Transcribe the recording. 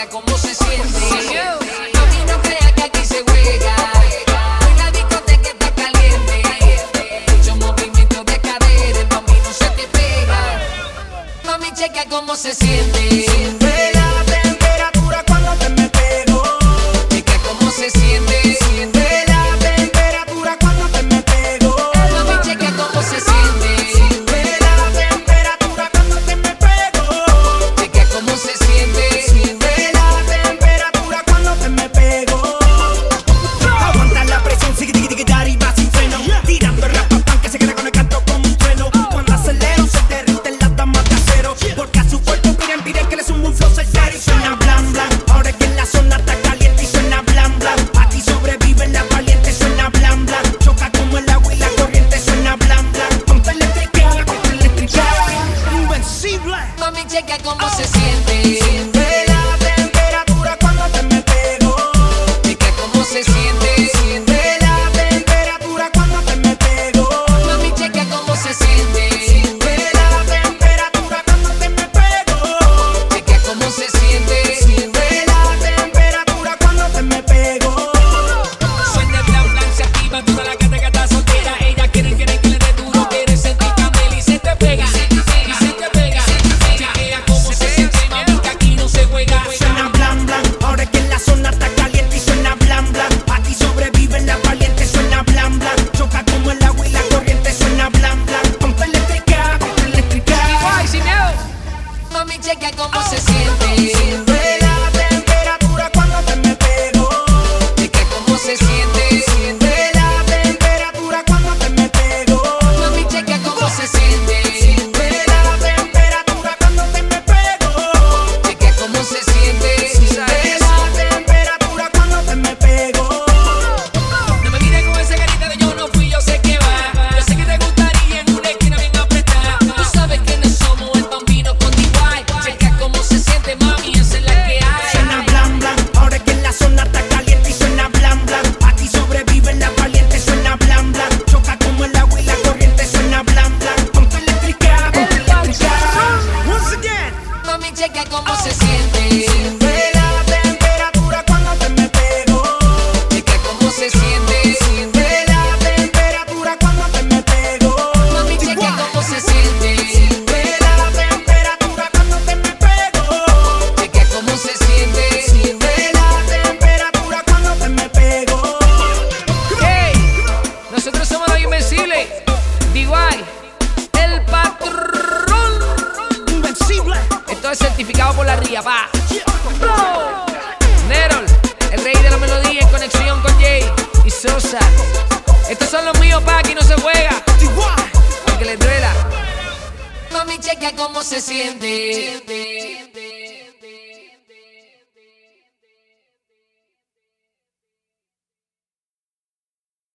chequea cómo se siente. Mami, no crea que aquí se juega. Hoy la discoteca está caliente. Mucho movimiento de cadera, el bambino se te pega. Mami, chequea cómo se siente. Siente la temperatura cuando te me pego. Chequea cómo se siente. Siente la temperatura cuando te me pego. Mami, chequea cómo se siente. Siente la temperatura cuando te me pego. Chequea cómo se siente. Siente la temperatura cuando te me pego. Aguanta la presión, sigue y va sin freno. Tirando el rapapán que se queda con el canto como un freno. Cuando acelero se derriten las damas de acero. Porque a su cuerpo piden que le sumo un flow certero. Y suena blan blan. Ahora es que en la zona está caliente y suena blan blan. Aquí sobreviven las valientes, suena blan blan. Choca como el agua y la corriente, suena blan blan. Ponte eléctrica, invencible. Mami, chequea cómo se siente. Siente la temperatura cuando te me pego. Chequea cómo se siente. Siente la temperatura cuando te me pego. Mami, chequea cómo se siente. Siente la temperatura cuando te me pego. Chequea cómo se siente. Siente la temperatura cuando te me pego. Suena el blan blan, se activa toda la gata que está soltera. Ella quiere que le dé duro, quiere sentir candela y se te pega. Y se te pega. Chequea cómo se siente, mami, que aquí no se juega. Suena blan blan, ahora es que en la zona está caliente y suena blan blan. Aquí sobreviven las valientes, suena blan blan. Choca como el agua y la corriente, suena blan blan. Ponte eléctrica, Ay, sin miedo. Mami, chequea cómo se siente. Siente la temperatura cuando te me pego. Chequea cómo se siente. Siente la temperatura cuando te me pego. Mami, chequea cómo se siente. Siente la temperatura cuando te me pego. Chequea cómo se siente. Siente la temperatura cuando te me pego. No me mires con esa carita de yo no fui, yo sé que va. Yo sé que te gustaría en una esquina bien apretada. Tú sabes quiénes somos, el bambino con DY. Chequea cómo se siente, mami, esa es la que hay. Suena blan blan, ahora es que en la zona está caliente y suena blan blan. Aquí sobreviven las valientes, suena blan blan. Choca como el agua y la corriente, suena blan blan. Ponte eléctrica, Once again. Mami, chequea cómo se siente. Siente la temperatura cuando te me pego. Chequea cómo se siente. Siente la temperatura cuando te me pego. Mami, chequea cómo se siente. Siente la temperatura cuando te me pego. Chequea cómo se siente. Siente la temperatura cuando te me pego. Hey, nosotros somos los invencibles. DY, el patrón. Invencible. Esto es certificado por la RIA, pa. Nerol, el rey de la melodía en conexión con Jay y Sosa. Estos son los míos, pa, aquí no se juega. Aunque les duela. Mami, chequea cómo se siente.